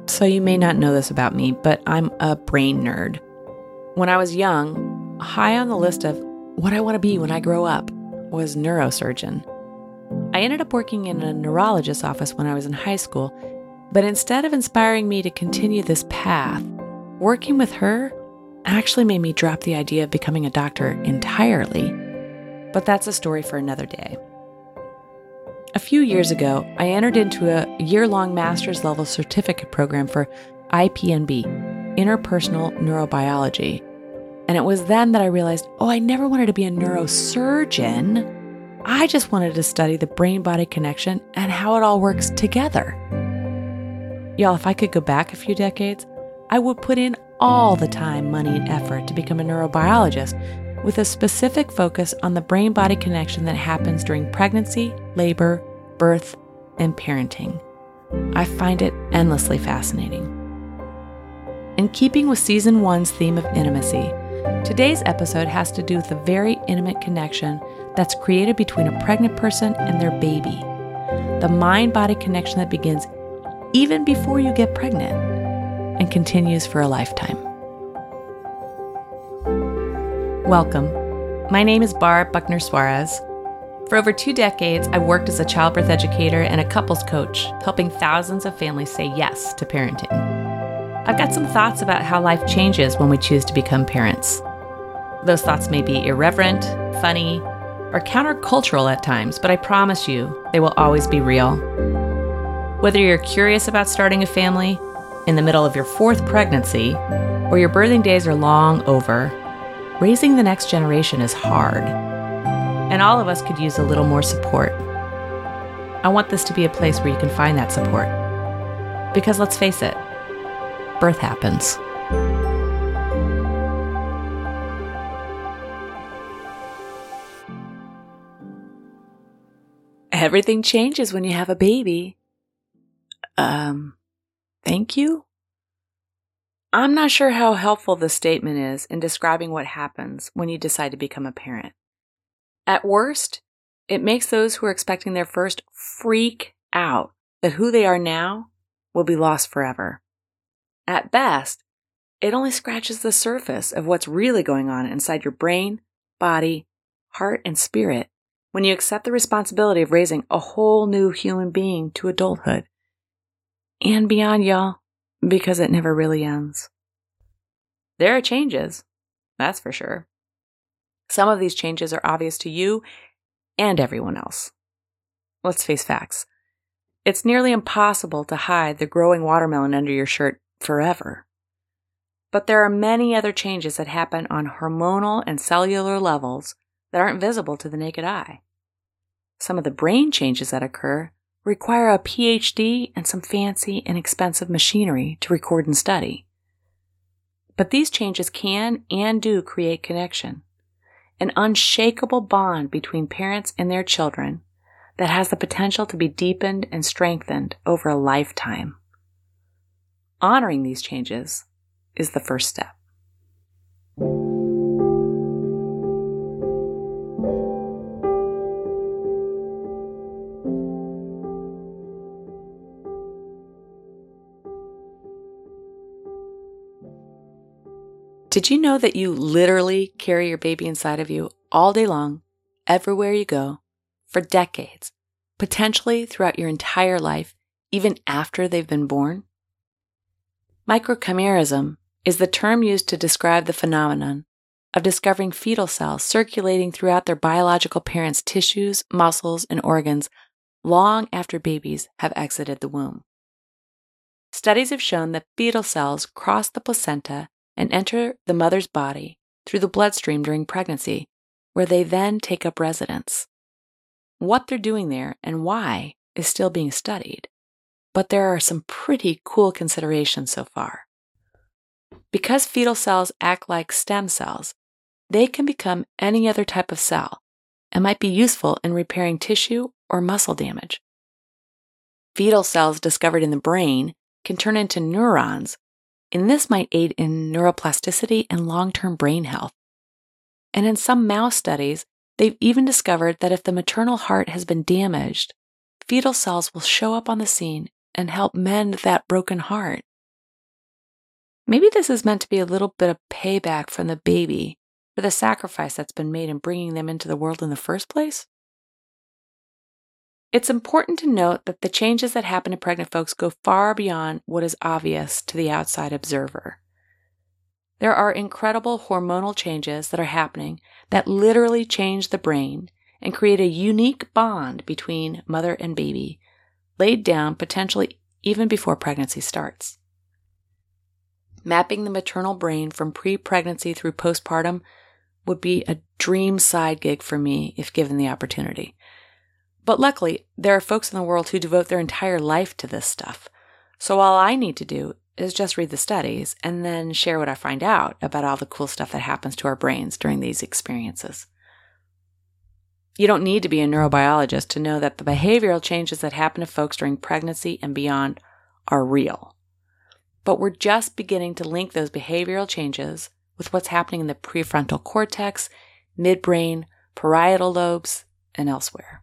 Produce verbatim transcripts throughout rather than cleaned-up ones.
So you may not know this about me, but I'm a brain nerd. When I was young, high on the list of what I want to be when I grow up was neurosurgeon. I ended up working in a neurologist's office when I was in high school, but instead of inspiring me to continue this path, working with her actually made me drop the idea of becoming a doctor entirely. But that's a story for another day. A few years ago, I entered into a year-long master's level certificate program for I P N B, Interpersonal Neurobiology. And it was then that I realized, oh, I never wanted to be a neurosurgeon. I just wanted to study the brain-body connection and how it all works together. Y'all, if I could go back a few decades, I would put in all the time, money, and effort to become a neurobiologist with a specific focus on the brain-body connection that happens during pregnancy, labor, birth, and parenting. I find it endlessly fascinating. In keeping with Season one's theme of intimacy, today's episode has to do with the very intimate connection that's created between a pregnant person and their baby. The mind-body connection that begins even before you get pregnant and continues for a lifetime. Welcome. My name is Barb Buckner Suarez. For over two decades, I've worked as a childbirth educator and a couples coach, helping thousands of families say yes to parenting. I've got some thoughts about how life changes when we choose to become parents. Those thoughts may be irreverent, funny, or countercultural at times, but I promise you, they will always be real. Whether you're curious about starting a family, in the middle of your fourth pregnancy, or your birthing days are long over, raising the next generation is hard, and all of us could use a little more support. I want this to be a place where you can find that support. Because let's face it, birth happens. Everything changes when you have a baby. Um, thank you? I'm not sure how helpful this statement is in describing what happens when you decide to become a parent. At worst, it makes those who are expecting their first freak out that who they are now will be lost forever. At best, it only scratches the surface of what's really going on inside your brain, body, heart, and spirit when you accept the responsibility of raising a whole new human being to adulthood. And beyond, y'all. Because it never really ends. There are changes, that's for sure. Some of these changes are obvious to you and everyone else. Let's face facts. It's nearly impossible to hide the growing watermelon under your shirt forever. But there are many other changes that happen on hormonal and cellular levels that aren't visible to the naked eye. Some of the brain changes that occur require a P H D and some fancy and expensive machinery to record and study. But these changes can and do create connection, an unshakable bond between parents and their children that has the potential to be deepened and strengthened over a lifetime. Honoring these changes is the first step. Did you know that you literally carry your baby inside of you all day long, everywhere you go, for decades, potentially throughout your entire life, even after they've been born? Microchimerism is the term used to describe the phenomenon of discovering fetal cells circulating throughout their biological parents' tissues, muscles, and organs long after babies have exited the womb. Studies have shown that fetal cells cross the placenta and enter the mother's body through the bloodstream during pregnancy, where they then take up residence. What they're doing there and why is still being studied, but there are some pretty cool considerations so far. Because fetal cells act like stem cells, they can become any other type of cell and might be useful in repairing tissue or muscle damage. Fetal cells discovered in the brain can turn into neurons, and this might aid in neuroplasticity and long-term brain health. And in some mouse studies, they've even discovered that if the maternal heart has been damaged, fetal cells will show up on the scene and help mend that broken heart Maybe this is meant to be a little bit of payback from the baby for the sacrifice that's been made in bringing them into the world in the first place. It's important to note that the changes that happen to pregnant folks go far beyond what is obvious to the outside observer. There are incredible hormonal changes that are happening that literally change the brain and create a unique bond between mother and baby, laid down potentially even before pregnancy starts. Mapping the maternal brain from pre-pregnancy through postpartum would be a dream side gig for me if given the opportunity. But luckily, there are folks in the world who devote their entire life to this stuff. So all I need to do is just read the studies and then share what I find out about all the cool stuff that happens to our brains during these experiences. You don't need to be a neurobiologist to know that the behavioral changes that happen to folks during pregnancy and beyond are real. But we're just beginning to link those behavioral changes with what's happening in the prefrontal cortex, midbrain, parietal lobes, and elsewhere.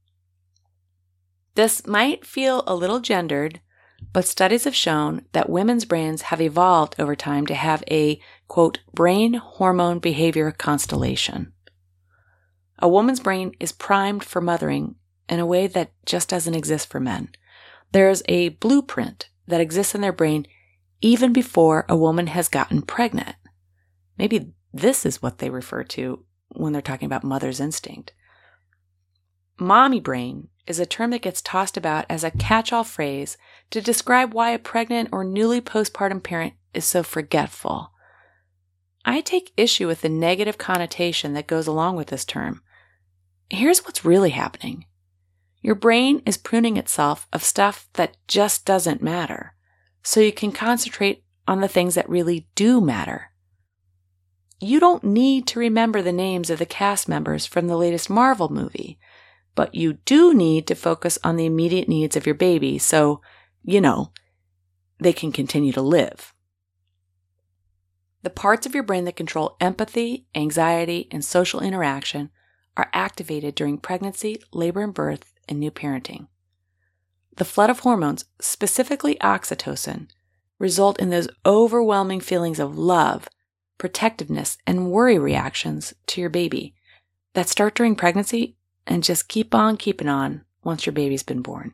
This might feel a little gendered, but studies have shown that women's brains have evolved over time to have a, quote, brain hormone behavior constellation. A woman's brain is primed for mothering in a way that just doesn't exist for men. There's a blueprint that exists in their brain even before a woman has gotten pregnant. Maybe this is what they refer to when they're talking about mother's instinct. Mommy brain is a term that gets tossed about as a catch-all phrase to describe why a pregnant or newly postpartum parent is so forgetful. I take issue with the negative connotation that goes along with this term. Here's what's really happening. Your brain is pruning itself of stuff that just doesn't matter, so you can concentrate on the things that really do matter. You don't need to remember the names of the cast members from the latest Marvel movie, but you do need to focus on the immediate needs of your baby so, you know, they can continue to live. The parts of your brain that control empathy, anxiety, and social interaction are activated during pregnancy, labor and birth, and new parenting. The flood of hormones, specifically oxytocin, result in those overwhelming feelings of love, protectiveness, and worry reactions to your baby that start during pregnancy and just keep on keeping on once your baby's been born.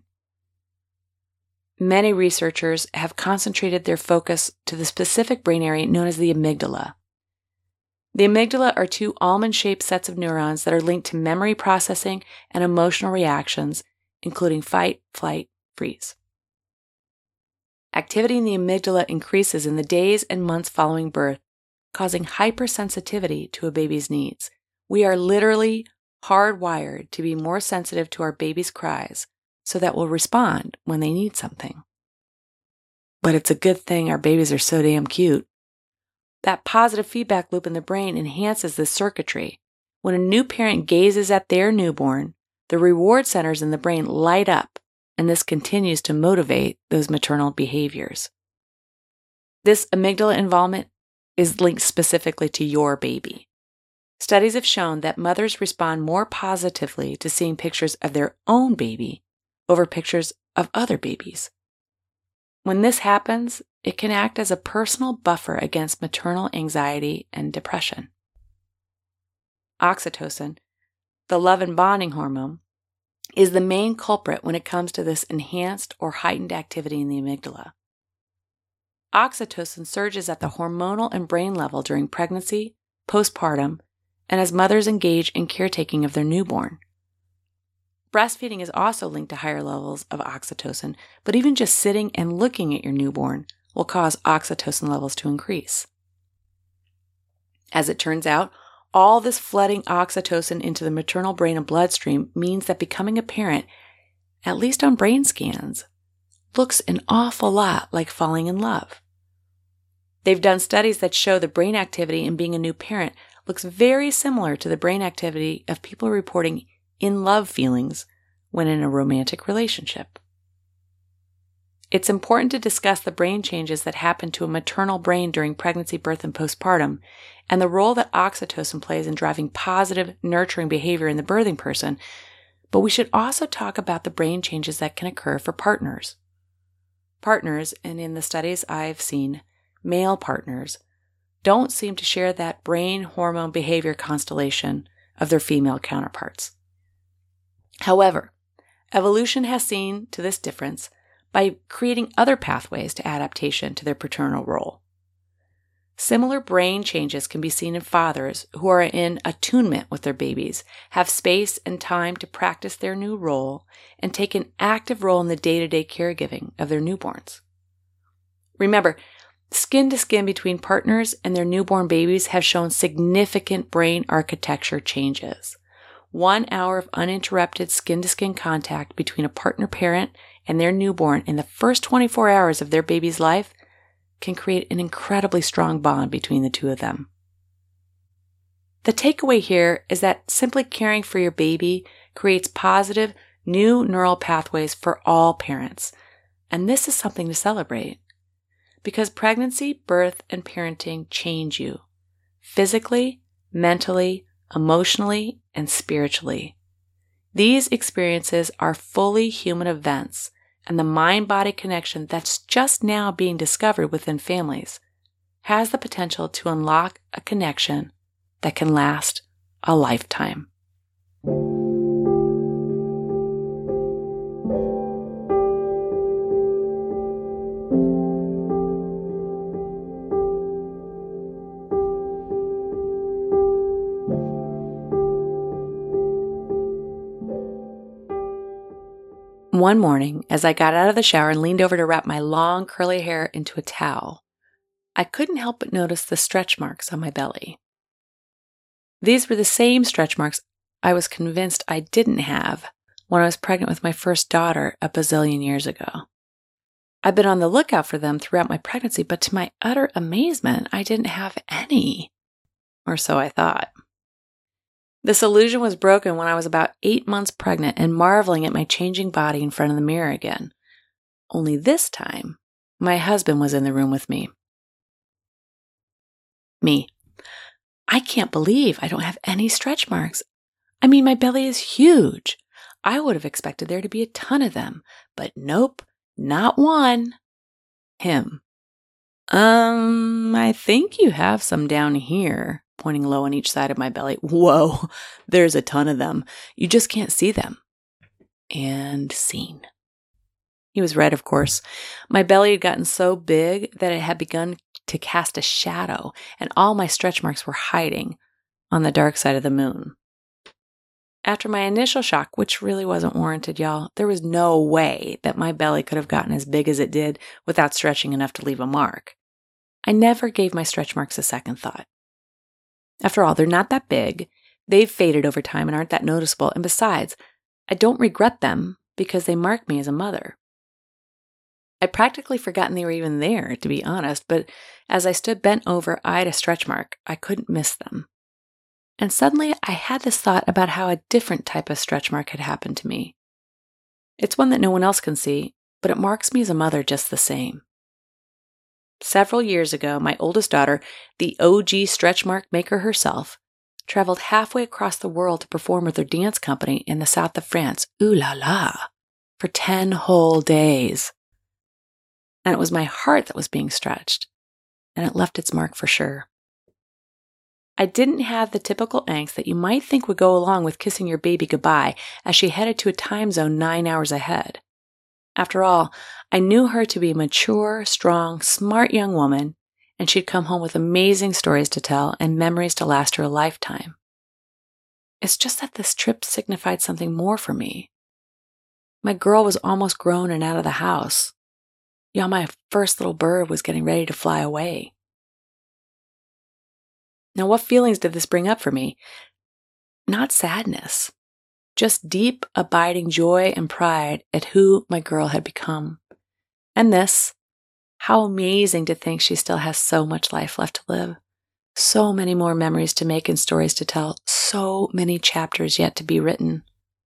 Many researchers have concentrated their focus to the specific brain area known as the amygdala. The amygdala are two almond-shaped sets of neurons that are linked to memory processing and emotional reactions, including fight, flight, freeze. Activity in the amygdala increases in the days and months following birth, causing hypersensitivity to a baby's needs. We are literally hardwired to be more sensitive to our baby's cries so that we'll respond when they need something. But it's a good thing our babies are so damn cute. That positive feedback loop in the brain enhances this circuitry. When a new parent gazes at their newborn, the reward centers in the brain light up, and this continues to motivate those maternal behaviors. This amygdala involvement is linked specifically to your baby. Studies have shown that mothers respond more positively to seeing pictures of their own baby over pictures of other babies. When this happens, it can act as a personal buffer against maternal anxiety and depression. Oxytocin, the love and bonding hormone, is the main culprit when it comes to this enhanced or heightened activity in the amygdala. Oxytocin surges at the hormonal and brain level during pregnancy, postpartum, and as mothers engage in caretaking of their newborn. Breastfeeding is also linked to higher levels of oxytocin, but even just sitting and looking at your newborn will cause oxytocin levels to increase. As it turns out, all this flooding oxytocin into the maternal brain and bloodstream means that becoming a parent, at least on brain scans, looks an awful lot like falling in love. They've done studies that show the brain activity in being a new parent looks very similar to the brain activity of people reporting in-love feelings when in a romantic relationship. It's important to discuss the brain changes that happen to a maternal brain during pregnancy, birth, and postpartum, and the role that oxytocin plays in driving positive, nurturing behavior in the birthing person, but we should also talk about the brain changes that can occur for partners. Partners, and in the studies I've seen, male partners, don't seem to share that brain hormone behavior constellation of their female counterparts. However, evolution has seen to this difference by creating other pathways to adaptation to their paternal role. Similar brain changes can be seen in fathers who are in attunement with their babies, have space and time to practice their new role, and take an active role in the day-to-day caregiving of their newborns. Remember, skin to skin between partners and their newborn babies have shown significant brain architecture changes. One hour of uninterrupted skin to skin contact between a partner parent and their newborn in the first twenty-four hours of their baby's life can create an incredibly strong bond between the two of them. The takeaway here is that simply caring for your baby creates positive, new neural pathways for all parents, and this is something to celebrate. Because pregnancy, birth, and parenting change you physically, mentally, emotionally, and spiritually. These experiences are fully human events, and the mind-body connection that's just now being discovered within families has the potential to unlock a connection that can last a lifetime. One morning, as I got out of the shower and leaned over to wrap my long curly hair into a towel, I couldn't help but notice the stretch marks on my belly. These were the same stretch marks I was convinced I didn't have when I was pregnant with my first daughter a bazillion years ago. I've been on the lookout for them throughout my pregnancy, but to my utter amazement, I didn't have any. Or so I thought. This illusion was broken when I was about eight months pregnant and marveling at my changing body in front of the mirror again. Only this time, my husband was in the room with me. Me. I can't believe I don't have any stretch marks. I mean, my belly is huge. I would have expected there to be a ton of them, but nope, not one. Him. Um, I think you have some down here, pointing low on each side of my belly. Whoa, there's a ton of them. You just can't see them. And scene. He was right, of course. My belly had gotten so big that it had begun to cast a shadow, and all my stretch marks were hiding on the dark side of the moon. After my initial shock, which really wasn't warranted, y'all, there was no way that my belly could have gotten as big as it did without stretching enough to leave a mark. I never gave my stretch marks a second thought. After all, they're not that big, they've faded over time and aren't that noticeable, and besides, I don't regret them because they mark me as a mother. I'd practically forgotten they were even there, to be honest, but as I stood bent over, eyed a stretch mark, I couldn't miss them. And suddenly I had this thought about how a different type of stretch mark had happened to me. It's one that no one else can see, but it marks me as a mother just the same. Several years ago, my oldest daughter, the O G stretch mark maker herself, traveled halfway across the world to perform with her dance company in the south of France, ooh la la, for ten whole days. And it was my heart that was being stretched, and it left its mark for sure. I didn't have the typical angst that you might think would go along with kissing your baby goodbye as she headed to a time zone nine hours ahead. After all, I knew her to be a mature, strong, smart young woman, and she'd come home with amazing stories to tell and memories to last her a lifetime. It's just that this trip signified something more for me. My girl was almost grown and out of the house. Y'all, my first little bird was getting ready to fly away. Now, what feelings did this bring up for me? Not sadness, just deep, abiding joy and pride at who my girl had become. And this, how amazing to think she still has so much life left to live, so many more memories to make and stories to tell, so many chapters yet to be written.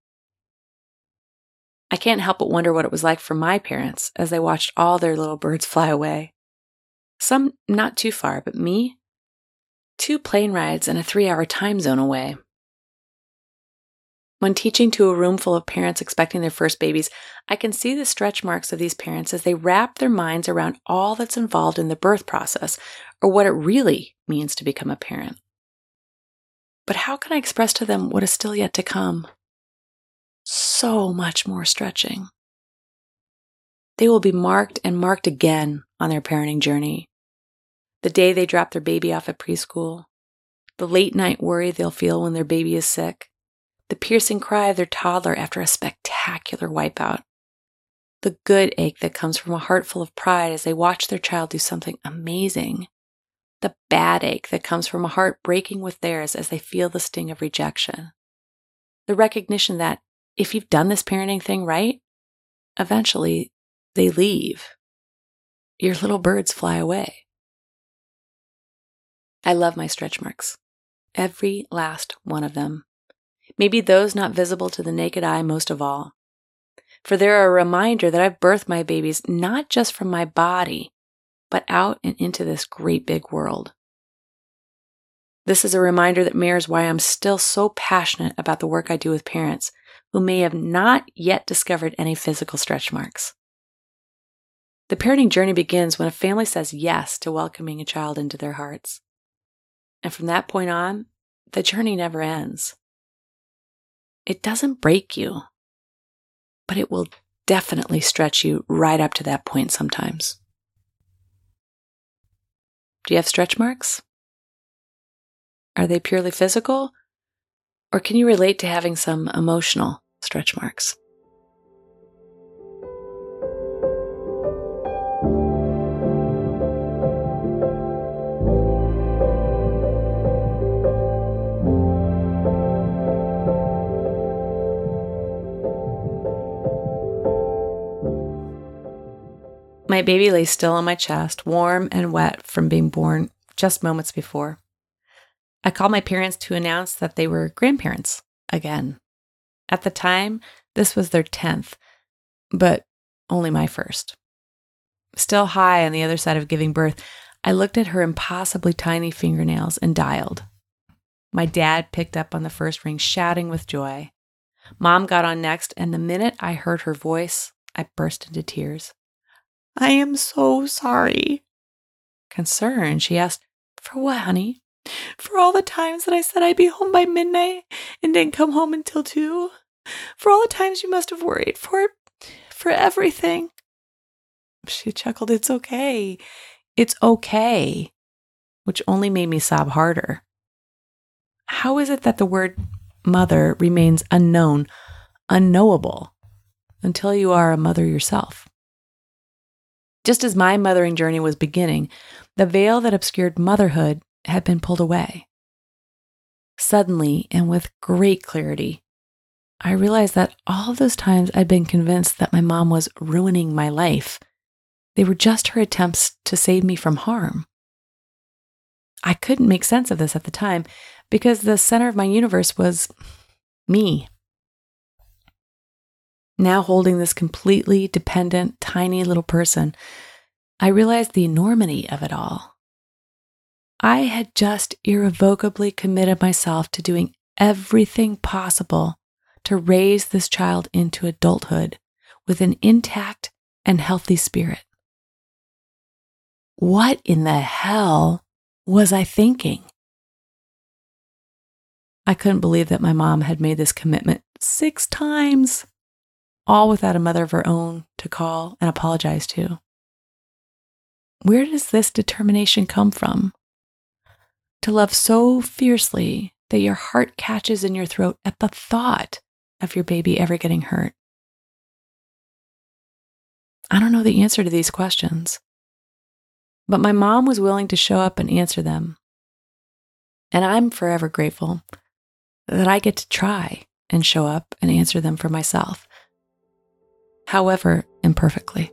I can't help but wonder what it was like for my parents as they watched all their little birds fly away. Some not too far, but me? Two plane rides and a three-hour time zone away. When teaching to a room full of parents expecting their first babies, I can see the stretch marks of these parents as they wrap their minds around all that's involved in the birth process, or what it really means to become a parent. But how can I express to them what is still yet to come? So much more stretching. They will be marked and marked again on their parenting journey. The day they drop their baby off at preschool, the late night worry they'll feel when their baby is sick, the piercing cry of their toddler after a spectacular wipeout, the good ache that comes from a heart full of pride as they watch their child do something amazing, the bad ache that comes from a heart breaking with theirs as they feel the sting of rejection, the recognition that if you've done this parenting thing right, eventually they leave. Your little birds fly away. I love my stretch marks, every last one of them. Maybe those not visible to the naked eye most of all. For they're a reminder that I've birthed my babies not just from my body, but out and into this great big world. This is a reminder that mirrors why I'm still so passionate about the work I do with parents who may have not yet discovered any physical stretch marks. The parenting journey begins when a family says yes to welcoming a child into their hearts. And from that point on, the journey never ends. It doesn't break you, but it will definitely stretch you right up to that point sometimes. Do you have stretch marks? Are they purely physical? Or can you relate to having some emotional stretch marks? My baby lay still on my chest, warm and wet from being born just moments before. I called my parents to announce that they were grandparents again. At the time, this was their tenth, but only my first. Still high on the other side of giving birth, I looked at her impossibly tiny fingernails and dialed. My dad picked up on the first ring, shouting with joy. Mom got on next, and the minute I heard her voice, I burst into tears. I am so sorry. Concerned, she asked, For what, honey? For all the times that I said I'd be home by midnight and didn't come home until two. For all the times you must have worried. For, for everything. She chuckled, It's okay. It's okay. Which only made me sob harder. How is it that the word mother remains unknown, unknowable, until you are a mother yourself? Just as my mothering journey was beginning, the veil that obscured motherhood had been pulled away. Suddenly, and with great clarity, I realized that all of those times I'd been convinced that my mom was ruining my life, they were just her attempts to save me from harm. I couldn't make sense of this at the time because the center of my universe was me. Now holding this completely dependent, tiny little person, I realized the enormity of it all. I had just irrevocably committed myself to doing everything possible to raise this child into adulthood with an intact and healthy spirit. What in the hell was I thinking? I couldn't believe that my mom had made this commitment six times. All without a mother of her own to call and apologize to. Where does this determination come from? To love so fiercely that your heart catches in your throat at the thought of your baby ever getting hurt? I don't know the answer to these questions, but my mom was willing to show up and answer them. And I'm forever grateful that I get to try and show up and answer them for myself. However imperfectly.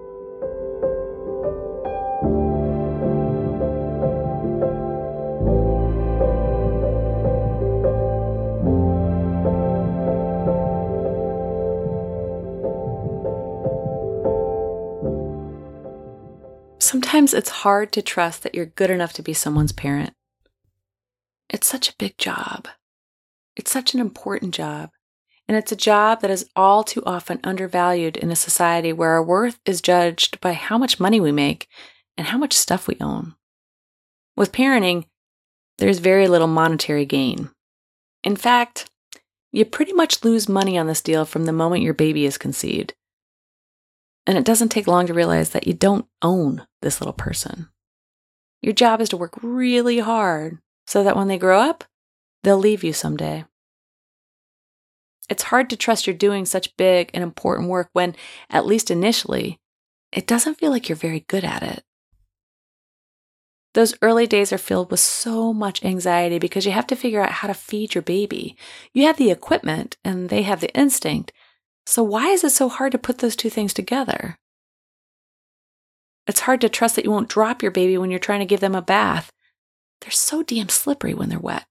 Sometimes it's hard to trust that you're good enough to be someone's parent. It's such a big job. It's such an important job. And it's a job that is all too often undervalued in a society where our worth is judged by how much money we make and how much stuff we own. With parenting, there's very little monetary gain. In fact, you pretty much lose money on this deal from the moment your baby is conceived. And it doesn't take long to realize that you don't own this little person. Your job is to work really hard so that when they grow up, they'll leave you someday. It's hard to trust you're doing such big and important work when, at least initially, it doesn't feel like you're very good at it. Those early days are filled with so much anxiety because you have to figure out how to feed your baby. You have the equipment and they have the instinct. So why is it so hard to put those two things together? It's hard to trust that you won't drop your baby when you're trying to give them a bath. They're so damn slippery when they're wet.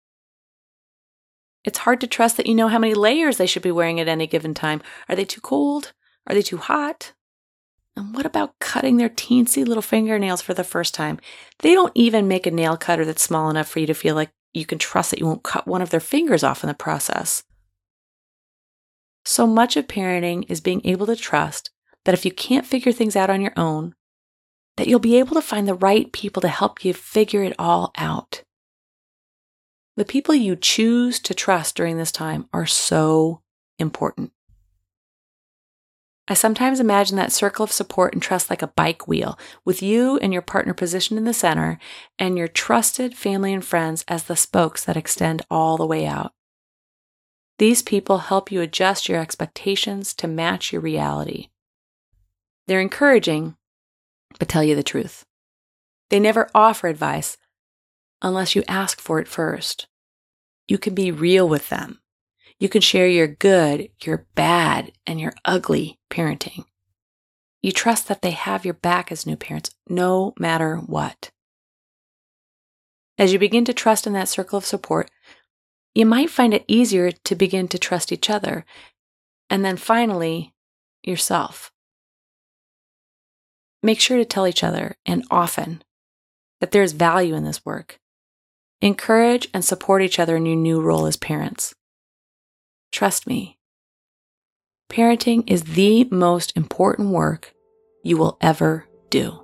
It's hard to trust that you know how many layers they should be wearing at any given time. Are they too cold? Are they too hot? And what about cutting their teensy little fingernails for the first time? They don't even make a nail cutter that's small enough for you to feel like you can trust that you won't cut one of their fingers off in the process. So much of parenting is being able to trust that if you can't figure things out on your own, that you'll be able to find the right people to help you figure it all out. The people you choose to trust during this time are so important. I sometimes imagine that circle of support and trust like a bike wheel, with you and your partner positioned in the center, and your trusted family and friends as the spokes that extend all the way out. These people help you adjust your expectations to match your reality. They're encouraging, but tell you the truth. They never offer advice unless you ask for it first. You can be real with them. You can share your good, your bad, and your ugly parenting. You trust that they have your back as new parents, no matter what. As you begin to trust in that circle of support, you might find it easier to begin to trust each other, and then finally, yourself. Make sure to tell each other, and often, that there is value in this work. Encourage and support each other in your new role as parents. Trust me, parenting is the most important work you will ever do.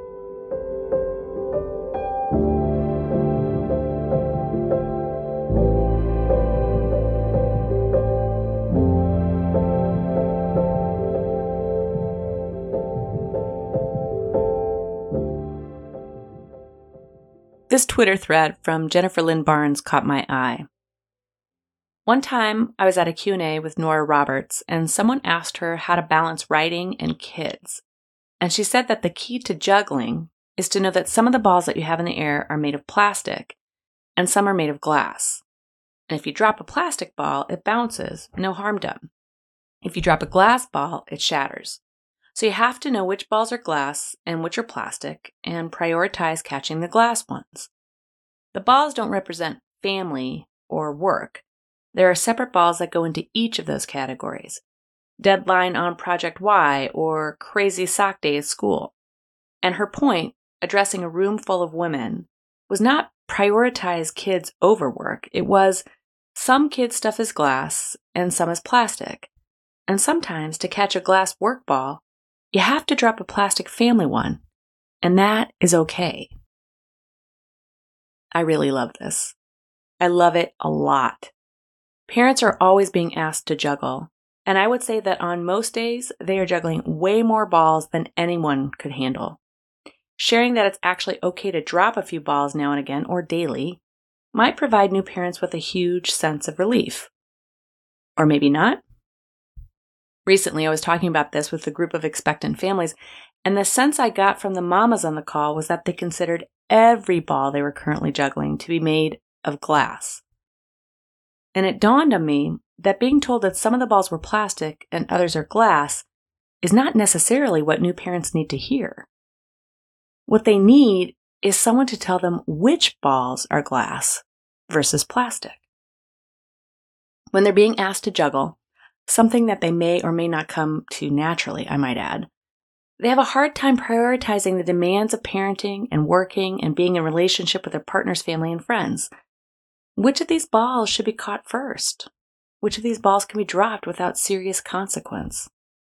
This Twitter thread from Jennifer Lynn Barnes caught my eye. One time, I was at a Q and A with Nora Roberts, and someone asked her how to balance writing and kids. And she said that the key to juggling is to know that some of the balls that you have in the air are made of plastic, and some are made of glass. And if you drop a plastic ball, it bounces, no harm done. If you drop a glass ball, it shatters. So you have to know which balls are glass and which are plastic, and prioritize catching the glass ones. The balls don't represent family or work. There are separate balls that go into each of those categories. Deadline on Project Y or crazy sock day at school. And her point, addressing a room full of women, was not prioritize kids over work. It was some kids' stuff is glass and some is plastic. And sometimes to catch a glass work ball, you have to drop a plastic family one. And that is okay. I really love this. I love it a lot. Parents are always being asked to juggle, and I would say that on most days, they are juggling way more balls than anyone could handle. Sharing that it's actually okay to drop a few balls now and again, or daily, might provide new parents with a huge sense of relief. Or maybe not. Recently, I was talking about this with a group of expectant families, and the sense I got from the mamas on the call was that they considered every ball they were currently juggling to be made of glass. And it dawned on me that being told that some of the balls were plastic and others are glass is not necessarily what new parents need to hear. What they need is someone to tell them which balls are glass versus plastic. When they're being asked to juggle, something that they may or may not come to naturally, I might add, they have a hard time prioritizing the demands of parenting and working and being in relationship with their partner's family and friends. Which of these balls should be caught first? which of these balls can be dropped without serious consequence.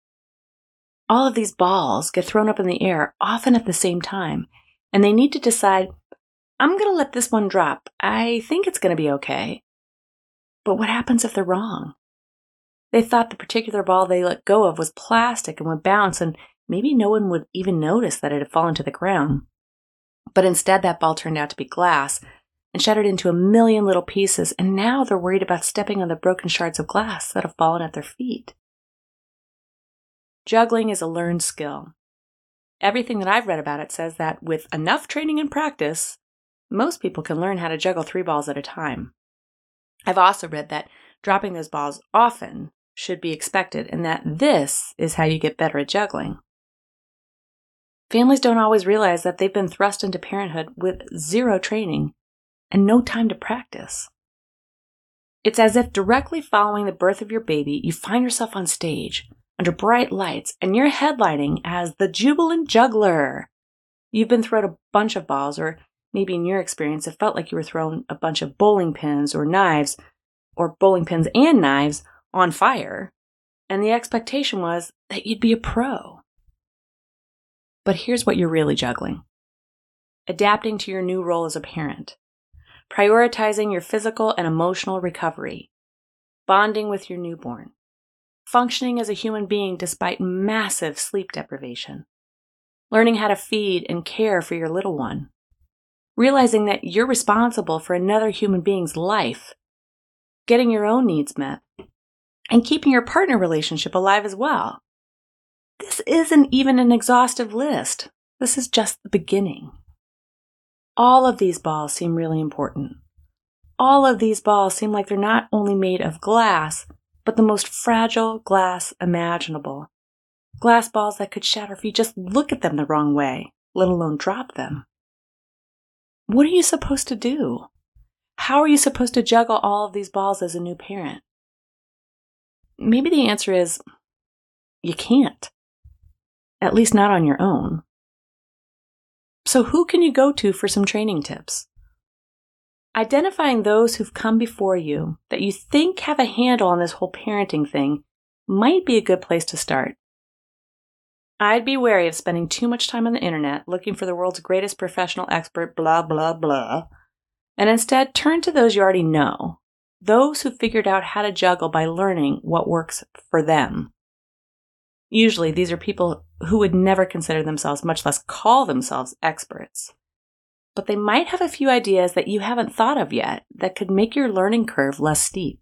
All of these balls get thrown up in the air, often at the same time, and they need to decide, I'm going to let this one drop. I think it's going to be okay. But what happens if they're wrong? They thought the particular ball they let go of was plastic and would bounce, and maybe no one would even notice that it had fallen to the ground. But instead, that ball turned out to be glass and shattered into a million little pieces, and now they're worried about stepping on the broken shards of glass that have fallen at their feet. Juggling is a learned skill. Everything that I've read about it says that with enough training and practice, most people can learn how to juggle three balls at a time. I've also read that dropping those balls often should be expected, and that this is how you get better at juggling. Families don't always realize that they've been thrust into parenthood with zero training and no time to practice. It's as if directly following the birth of your baby, you find yourself on stage under bright lights and you're headlining as the jubilant juggler. You've been thrown a bunch of balls, or maybe in your experience, it felt like you were thrown a bunch of bowling pins or knives, or bowling pins and knives on fire, and the expectation was that you'd be a pro. But here's what you're really juggling: adapting to your new role as a parent, prioritizing your physical and emotional recovery, bonding with your newborn, functioning as a human being despite massive sleep deprivation, learning how to feed and care for your little one, realizing that you're responsible for another human being's life, getting your own needs met, and keeping your partner relationship alive as well. This isn't even an exhaustive list. This is just the beginning. All of these balls seem really important. All of these balls seem like they're not only made of glass, but the most fragile glass imaginable. Glass balls that could shatter if you just look at them the wrong way, let alone drop them. What are you supposed to do? How are you supposed to juggle all of these balls as a new parent? Maybe the answer is, you can't. At least not on your own. So who can you go to for some training tips? Identifying those who've come before you that you think have a handle on this whole parenting thing might be a good place to start. I'd be wary of spending too much time on the internet looking for the world's greatest professional expert, blah, blah, blah, and instead turn to those you already know, those who figured out how to juggle by learning what works for them. Usually, these are people who would never consider themselves, much less call themselves, experts. But they might have a few ideas that you haven't thought of yet that could make your learning curve less steep.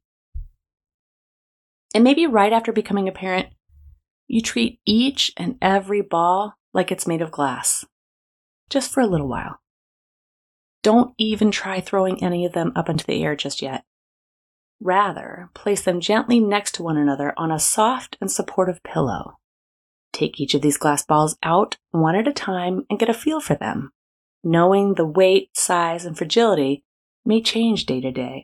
And maybe right after becoming a parent, you treat each and every ball like it's made of glass, just for a little while. Don't even try throwing any of them up into the air just yet. Rather, place them gently next to one another on a soft and supportive pillow. Take each of these glass balls out one at a time and get a feel for them, knowing the weight, size, and fragility may change day to day.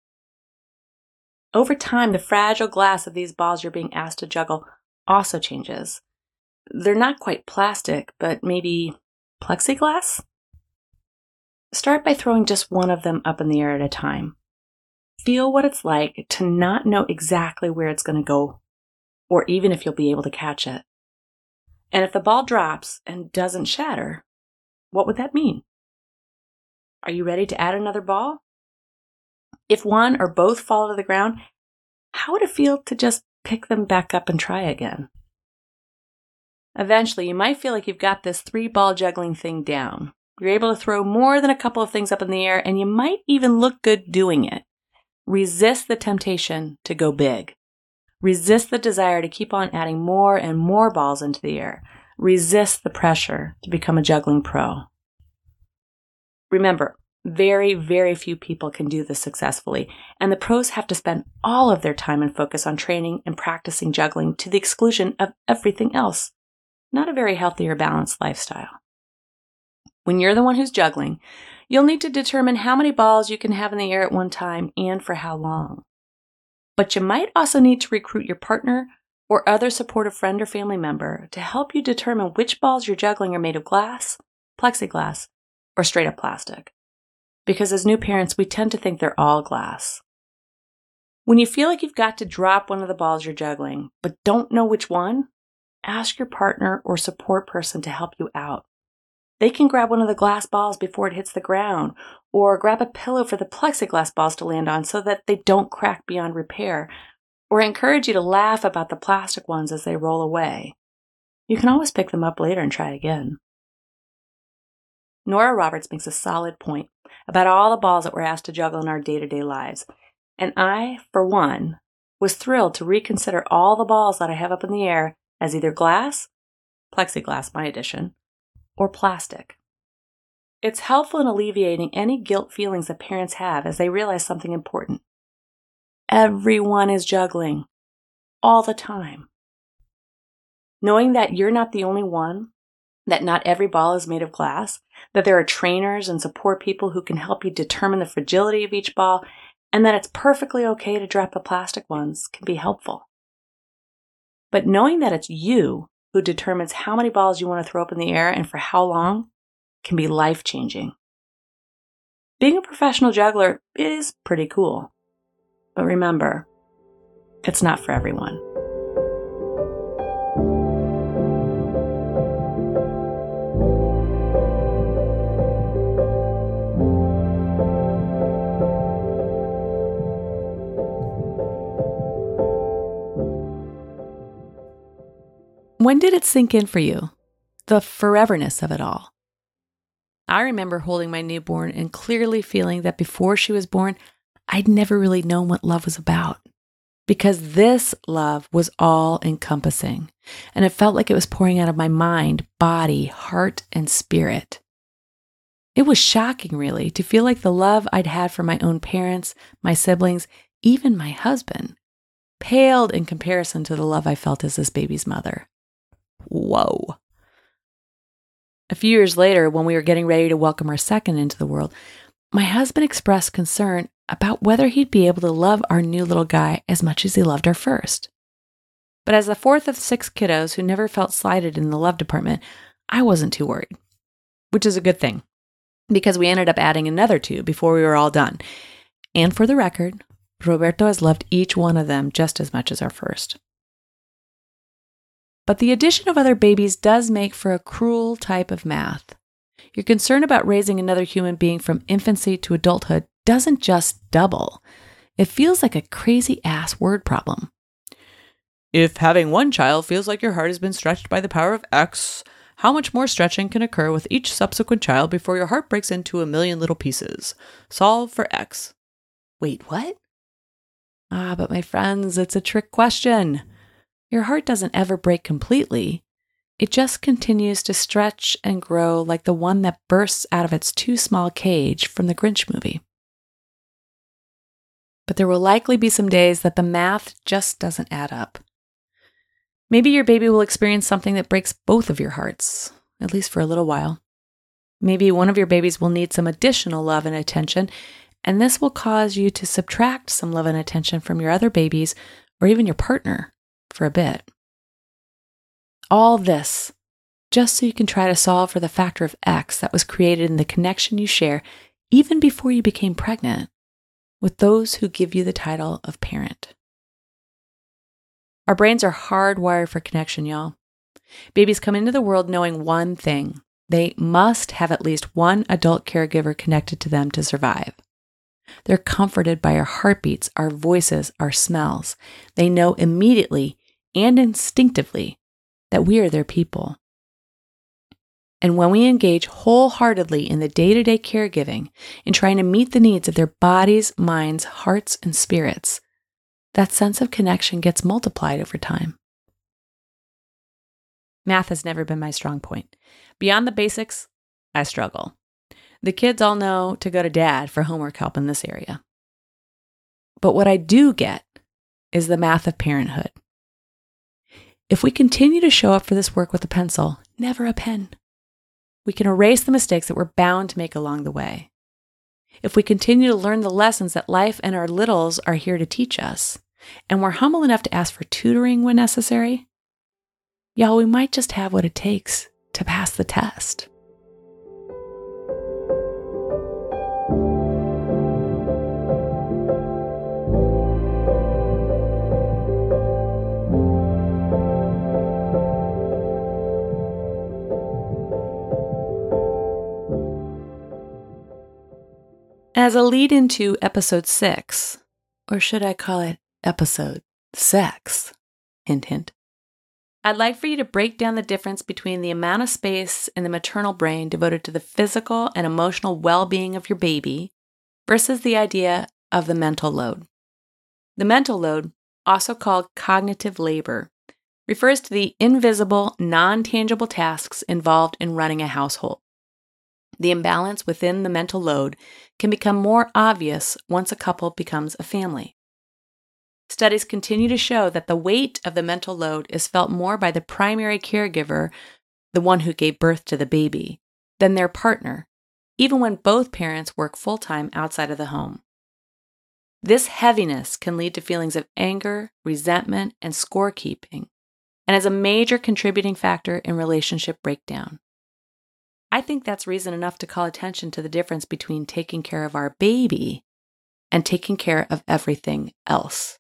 Over time, the fragile glass of these balls you're being asked to juggle also changes. They're not quite plastic, but maybe plexiglass? Start by throwing just one of them up in the air at a time. Feel what it's like to not know exactly where it's going to go, or even if you'll be able to catch it. And if the ball drops and doesn't shatter, what would that mean? Are you ready to add another ball? If one or both fall to the ground, how would it feel to just pick them back up and try again? Eventually, you might feel like you've got this three-ball juggling thing down. You're able to throw more than a couple of things up in the air, and you might even look good doing it. Resist the temptation to go big. Resist the desire to keep on adding more and more balls into the air. Resist the pressure to become a juggling pro. Remember, very, very few people can do this successfully, and the pros have to spend all of their time and focus on training and practicing juggling to the exclusion of everything else. Not a very healthy or balanced lifestyle. When you're the one who's juggling, you'll need to determine how many balls you can have in the air at one time and for how long. But you might also need to recruit your partner or other supportive friend or family member to help you determine which balls you're juggling are made of glass, plexiglass, or straight up plastic. Because as new parents, we tend to think they're all glass. When you feel like you've got to drop one of the balls you're juggling, but don't know which one, ask your partner or support person to help you out. They can grab one of the glass balls before it hits the ground, or grab a pillow for the plexiglass balls to land on so that they don't crack beyond repair, or encourage you to laugh about the plastic ones as they roll away. You can always pick them up later and try again. Nora Roberts makes a solid point about all the balls that we're asked to juggle in our day-to-day lives. And I, for one, was thrilled to reconsider all the balls that I have up in the air as either glass, plexiglass, my addition, or plastic. It's helpful in alleviating any guilt feelings that parents have as they realize something important. Everyone is juggling, all the time. Knowing that you're not the only one, that not every ball is made of glass, that there are trainers and support people who can help you determine the fragility of each ball, and that it's perfectly okay to drop the plastic ones can be helpful. But knowing that it's you who determines how many balls you want to throw up in the air and for how long can be life-changing. Being a professional juggler is pretty cool. But remember, it's not for everyone. When did it sink in for you? The foreverness of it all. I remember holding my newborn and clearly feeling that before she was born, I'd never really known what love was about. Because this love was all-encompassing, and it felt like it was pouring out of my mind, body, heart, and spirit. It was shocking, really, to feel like the love I'd had for my own parents, my siblings, even my husband, paled in comparison to the love I felt as this baby's mother. Whoa. A few years later, when we were getting ready to welcome our second into the world, my husband expressed concern about whether he'd be able to love our new little guy as much as he loved our first. But as the fourth of six kiddos who never felt slighted in the love department, I wasn't too worried, which is a good thing, because we ended up adding another two before we were all done. And for the record, Roberto has loved each one of them just as much as our first. But the addition of other babies does make for a cruel type of math. Your concern about raising another human being from infancy to adulthood doesn't just double. It feels like a crazy-ass word problem. If having one child feels like your heart has been stretched by the power of X, how much more stretching can occur with each subsequent child before your heart breaks into a million little pieces? Solve for X. Wait, what? Ah, but my friends, it's a trick question. Your heart doesn't ever break completely. It just continues to stretch and grow like the one that bursts out of its too small cage from the Grinch movie. But there will likely be some days that the math just doesn't add up. Maybe your baby will experience something that breaks both of your hearts, at least for a little while. Maybe one of your babies will need some additional love and attention, and this will cause you to subtract some love and attention from your other babies or even your partner for a bit. All this just so you can try to solve for the factor of X that was created in the connection you share even before you became pregnant with those who give you the title of parent. Our brains are hardwired for connection, y'all. Babies come into the world knowing one thing. They must have at least one adult caregiver connected to them to survive. They're comforted by our heartbeats, our voices, our smells. They know immediately and instinctively that we are their people. And when we engage wholeheartedly in the day-to-day caregiving, in trying to meet the needs of their bodies, minds, hearts, and spirits, that sense of connection gets multiplied over time. Math has never been my strong point. Beyond the basics, I struggle. The kids all know to go to Dad for homework help in this area. But what I do get is the math of parenthood. If we continue to show up for this work with a pencil, never a pen, we can erase the mistakes that we're bound to make along the way. If we continue to learn the lessons that life and our littles are here to teach us, and we're humble enough to ask for tutoring when necessary, y'all, we might just have what it takes to pass the test. as a lead into episode six, or should I call it episode sex, hint, hint, I'd like for you to break down the difference between the amount of space in the maternal brain devoted to the physical and emotional well-being of your baby versus the idea of the mental load. The mental load, also called cognitive labor, refers to the invisible, non-tangible tasks involved in running a household. The imbalance within the mental load can become more obvious once a couple becomes a family. Studies continue to show that the weight of the mental load is felt more by the primary caregiver, the one who gave birth to the baby, than their partner, even when both parents work full-time outside of the home. This heaviness can lead to feelings of anger, resentment, and scorekeeping, and is a major contributing factor in relationship breakdown. I think that's reason enough to call attention to the difference between taking care of our baby and taking care of everything else.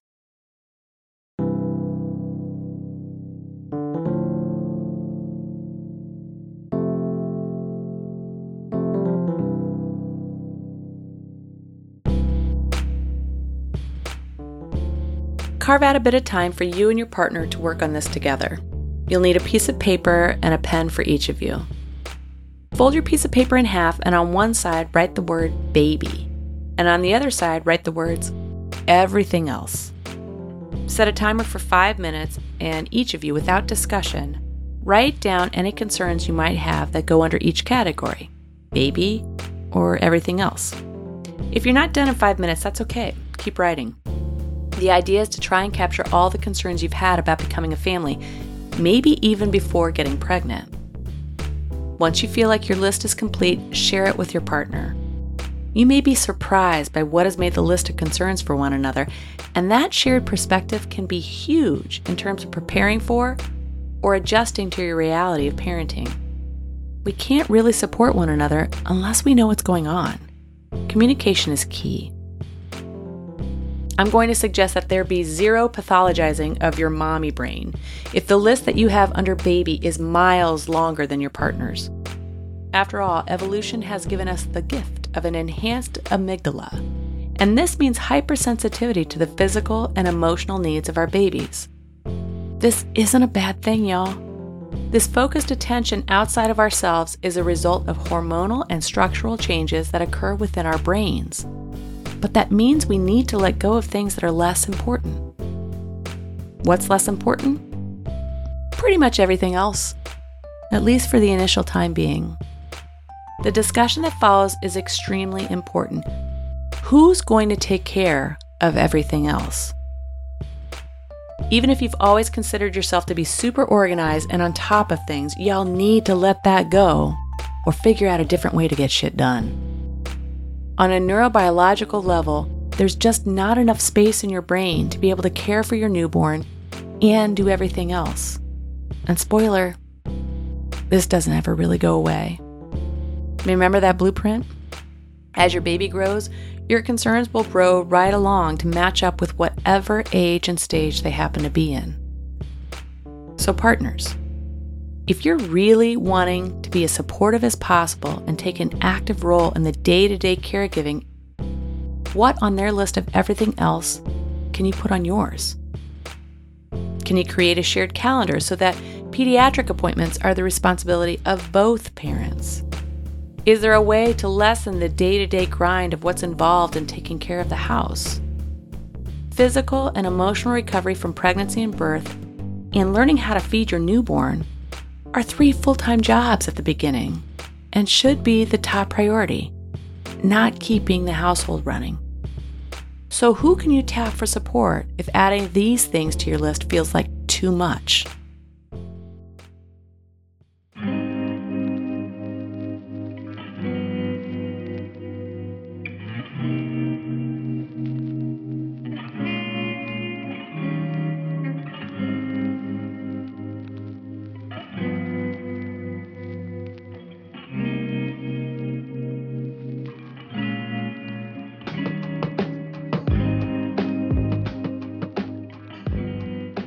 Carve out a bit of time for you and your partner to work on this together. You'll need a piece of paper and a pen for each of you. Fold your piece of paper in half and on one side write the word baby, and on the other side write the words everything else. Set a timer for five minutes and each of you, without discussion, write down any concerns you might have that go under each category, baby or everything else. If you're not done in five minutes, that's okay. Keep writing. The idea is to try and capture all the concerns you've had about becoming a family, maybe even before getting pregnant. Once you feel like your list is complete, share it with your partner. You may be surprised by what has made the list of concerns for one another, and that shared perspective can be huge in terms of preparing for or adjusting to your reality of parenting. We can't really support one another unless we know what's going on. Communication is key. I'm going to suggest that there be zero pathologizing of your mommy brain if the list that you have under baby is miles longer than your partner's. After all, evolution has given us the gift of an enhanced amygdala, and this means hypersensitivity to the physical and emotional needs of our babies. This isn't a bad thing, y'all. This focused attention outside of ourselves is a result of hormonal and structural changes that occur within our brains. But that means we need to let go of things that are less important. What's less important? Pretty much everything else, at least for the initial time being. The discussion that follows is extremely important. Who's going to take care of everything else? Even if you've always considered yourself to be super organized and on top of things, y'all need to let that go or figure out a different way to get shit done. On a neurobiological level, there's just not enough space in your brain to be able to care for your newborn and do everything else. And spoiler, this doesn't ever really go away. Remember that blueprint? As your baby grows, your concerns will grow right along to match up with whatever age and stage they happen to be in. So partners, if you're really wanting to be as supportive as possible and take an active role in the day-to-day caregiving, what on their list of everything else can you put on yours? Can you create a shared calendar so that pediatric appointments are the responsibility of both parents? Is there a way to lessen the day-to-day grind of what's involved in taking care of the house? Physical and emotional recovery from pregnancy and birth, and learning how to feed your newborn are three full-time jobs at the beginning and should be the top priority, not keeping the household running. So who can you tap for support if adding these things to your list feels like too much?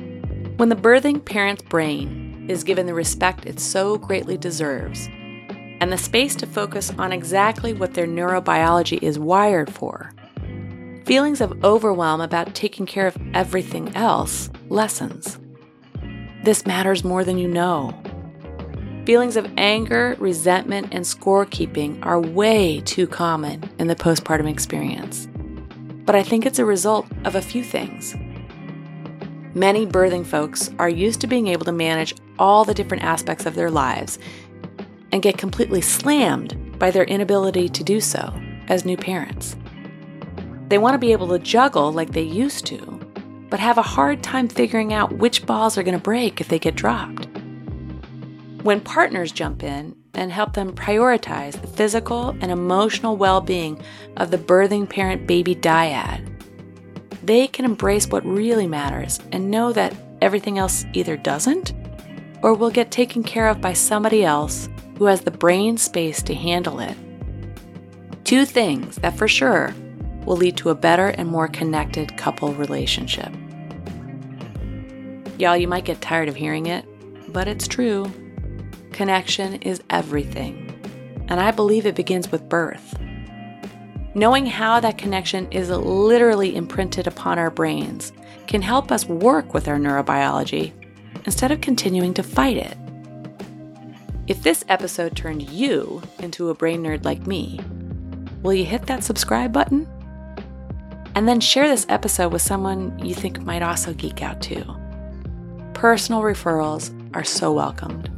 When the birthing parent's brain is given the respect it so greatly deserves, and the space to focus on exactly what their neurobiology is wired for, feelings of overwhelm about taking care of everything else lessens. This matters more than you know. Feelings of anger, resentment, and scorekeeping are way too common in the postpartum experience. But I think it's a result of a few things. Many birthing folks are used to being able to manage all the different aspects of their lives and get completely slammed by their inability to do so as new parents. They want to be able to juggle like they used to, but have a hard time figuring out which balls are going to break if they get dropped. When partners jump in and help them prioritize the physical and emotional well-being of the birthing parent-baby dyad, they can embrace what really matters and know that everything else either doesn't or will get taken care of by somebody else who has the brain space to handle it. Two things that for sure will lead to a better and more connected couple relationship. Y'all, you might get tired of hearing it, but it's true. Connection is everything, and I believe it begins with birth. Knowing how that connection is literally imprinted upon our brains can help us work with our neurobiology instead of continuing to fight it. If this episode turned you into a brain nerd like me, will you hit that subscribe button? And then share this episode with someone you think might also geek out too. Personal referrals are so welcomed.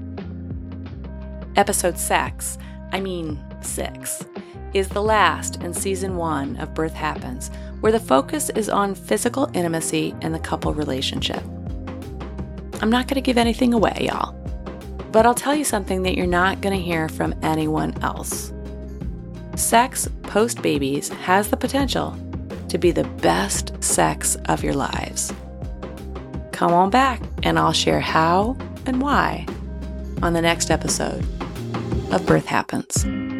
Episode six, I mean six, is the last in season one of Birth Happens, where the focus is on physical intimacy and the couple relationship. I'm not going to give anything away, y'all, but I'll tell you something that you're not going to hear from anyone else. Sex post-babies has the potential to be the best sex of your lives. Come on back and I'll share how and why on the next episode of Birth Happens.